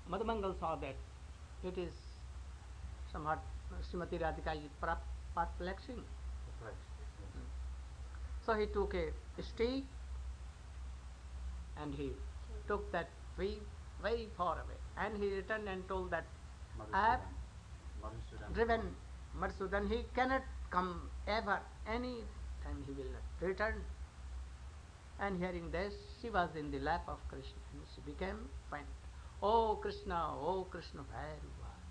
Madhumangal saw that it is somewhat Srimati Radhika is perplexing. So he took a stick and he took that tree very far away, and he returned and told that I have driven Madhusudan, he cannot come ever, any time he will not return. And hearing this, she was in the lap of Krishna and she became faint. Oh Krishna, where you are?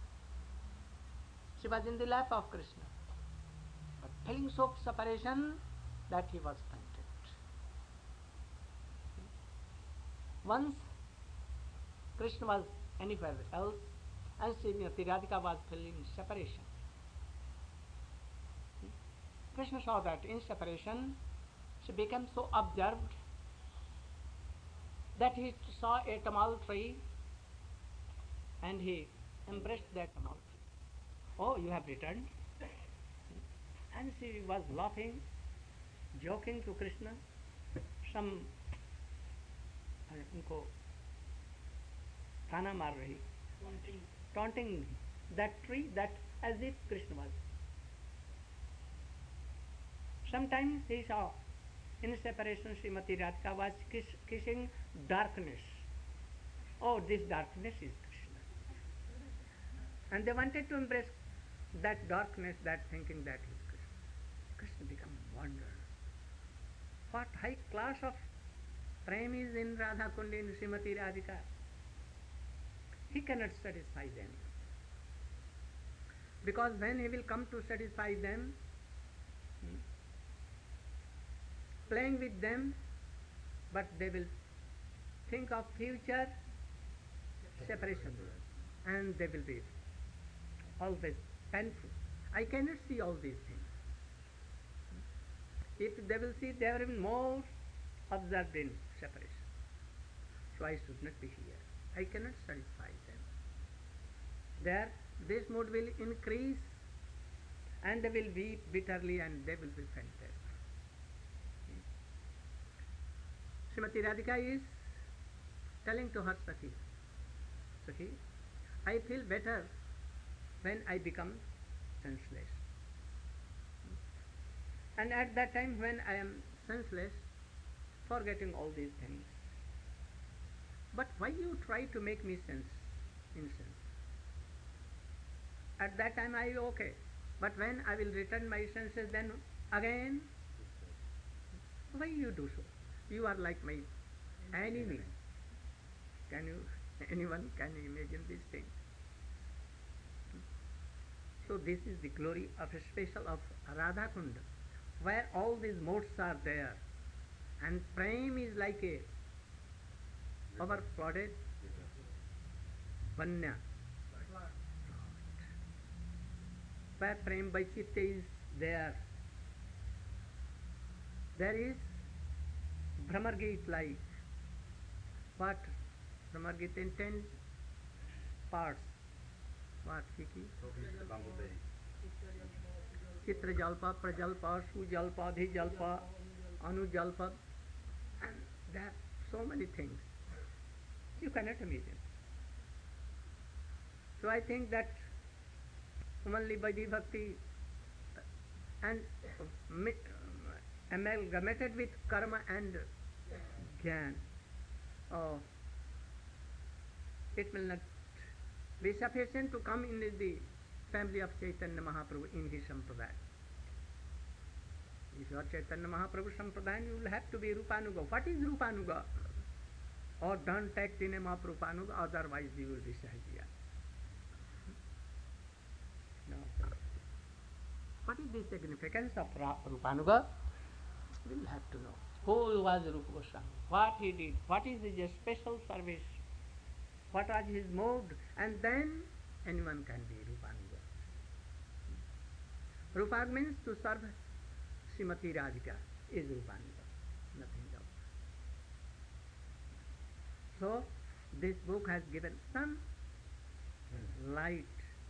She was in the lap of Krishna, but feeling so separation that he was fainted. Once Krishna was anywhere else and Srimati Radhika was feeling separation. Krishna saw that in separation she became so absorbed that he saw a tamal tree and he embraced that tamal tree. Oh, you have returned? And she was laughing, joking to Krishna. Some उनको ताना मार रही, taunting that tree, that as if Krishna was. Sometimes he saw in separation Srimati Radhika was kissing darkness. Oh, this darkness is Krishna. And they wanted to embrace that darkness, that thinking that is Krishna. Krishna became wonder. What high class of prem is in Radha Kund, in Srimati Radhika. He cannot satisfy them. Because when he will come to satisfy them, playing with them, but they will think of future separation and they will be always painful. I cannot see all these things. If they will see, they are even more observed in separation. So I should not be here. I cannot satisfy them. There, this mood will increase and they will weep bitterly and they will be fainted. Srimati Radhika is telling to her Sakhi, Sakhi, I feel better when I become senseless. And at that time when I am senseless, forgetting all these things. But why you try to make me insense? At that time I okay. But when I will return my senses, then again, why you do so? You are like my enemy. Anyone can imagine this thing? So this is the glory of a special of Radha Kund, where all these modes are there, and prem is like a overflooded Vanya, where prem Vaichitta is there. There is Brahmargit like what? Brahmargit in 10 parts. What, Kiki? Chitra Jalpa, Prajalpa, Sujalpa, Dhijalpa, Anujalpa, and there are so many things. You cannot imagine. So I think that only Vaidhi Bhakti and amalgamated with karma and jnana, oh, it will not be sufficient to come in the family of Chaitanya Mahaprabhu in his Sampradaya. If you are Chaitanya Mahaprabhu Sampradaya, you will have to be Rupanuga. What is Rupanuga? Or don't take the name of Rupanuga, otherwise you will be Sahajiya. No. What is the significance of Rupanuga? We will have to know. Who was Rupa Goswami? What he did? What is his special service? What was his mode? And then anyone can be Rupanuga. Rupa means to serve Srimati Radhika is Rupanuga, nothing else. So this book has given some light,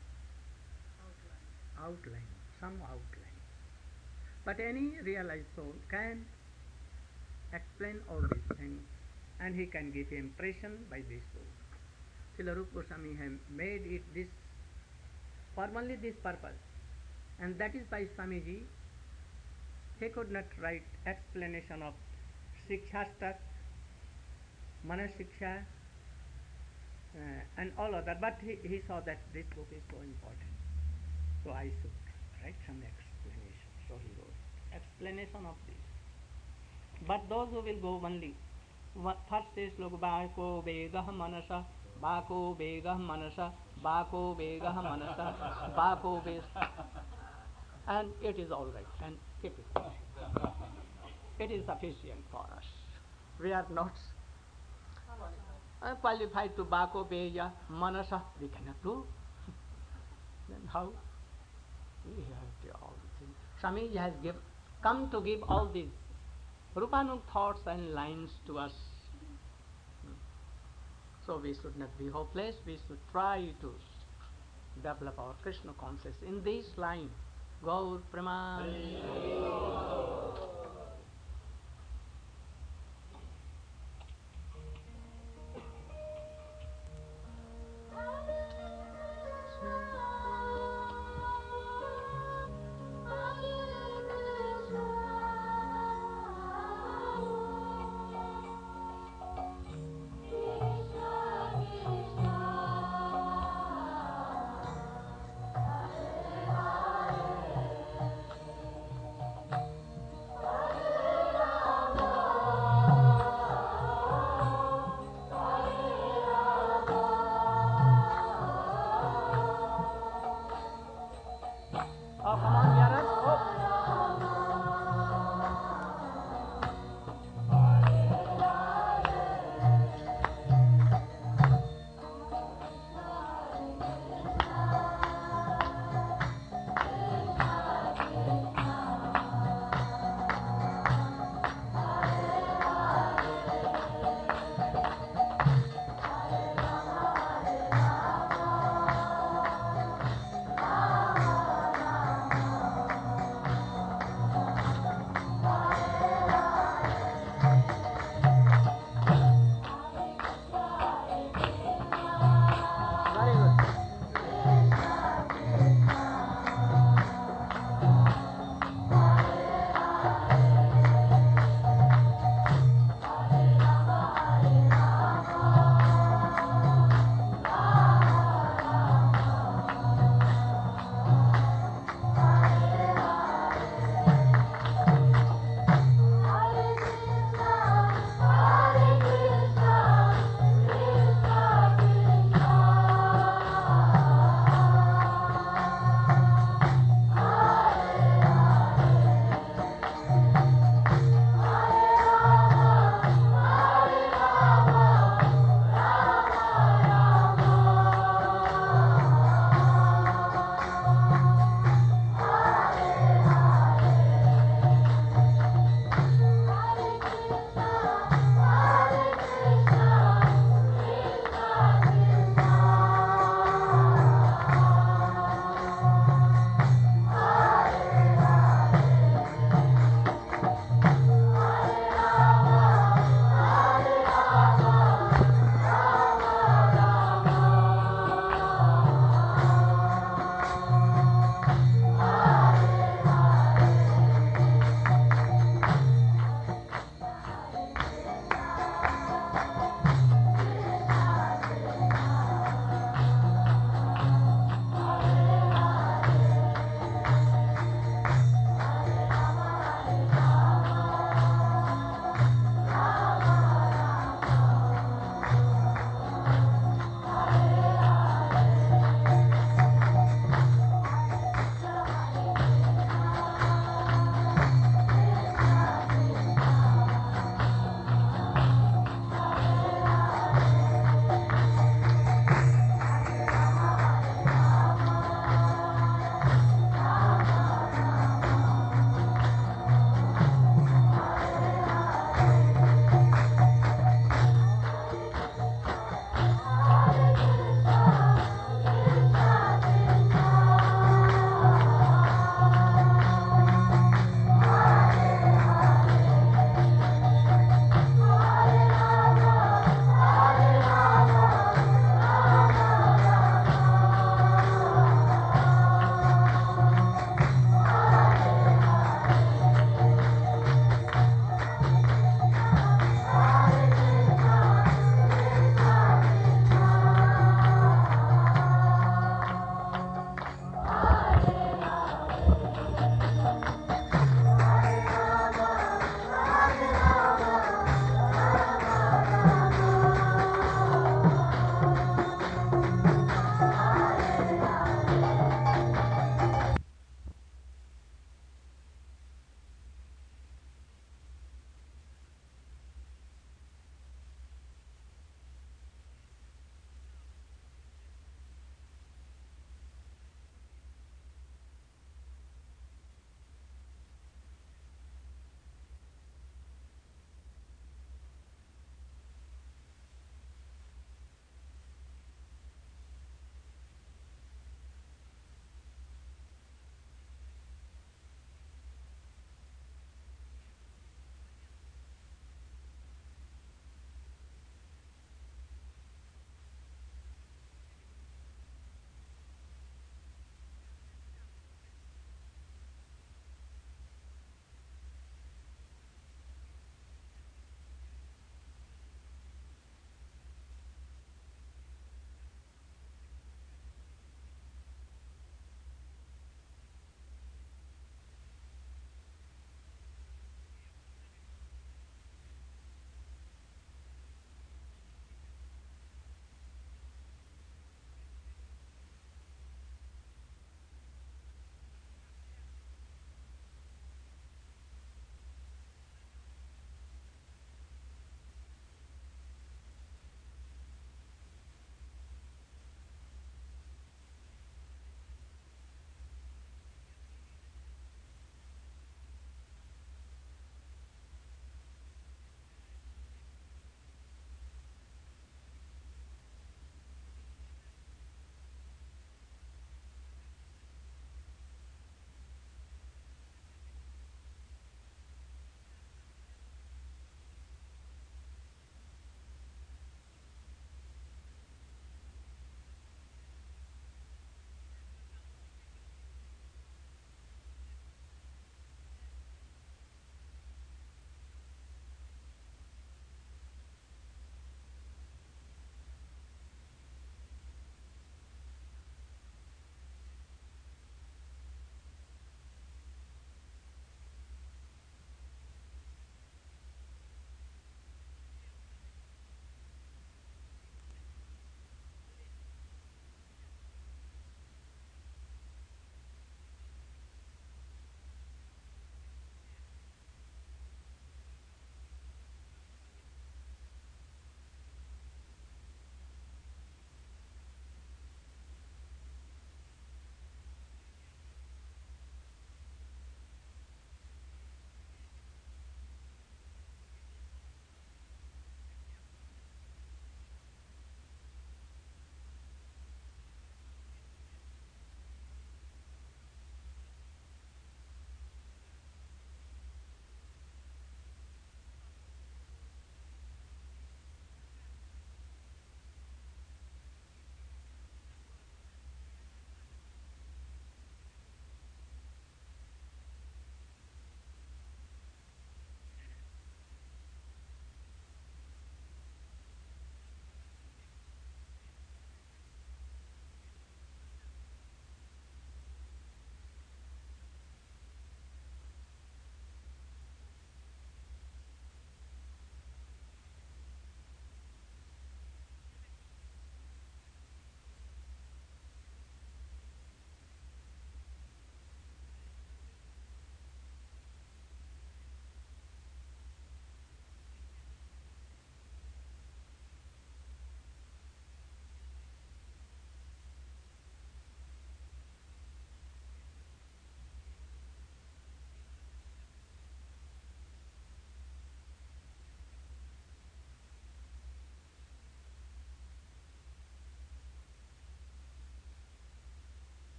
outline, some outline. But any realized soul can explain all these things and he can give impression by this book. Srila Rupa Goswami have made it this for only this purpose, and that is why Swamiji, he could not write explanation of Shikshastak, Manasiksha, and all other, but he saw that this book is so important, so I should write some explanation. So he wrote explanation of this. But those who will go only, first is log bako vegah manasa, bako vegah manasa, bako vegah manasa, bako vegah, and it is all right, and keep it. It is sufficient for us. We are not qualified to bako vegah manasa. We cannot do. Then how? We have to all things. Swamiji has come to give all these Rupanuk thoughts and lines to us. So we should not be hopeless, we should try to develop our Krishna consciousness in this line. Gaur Praman.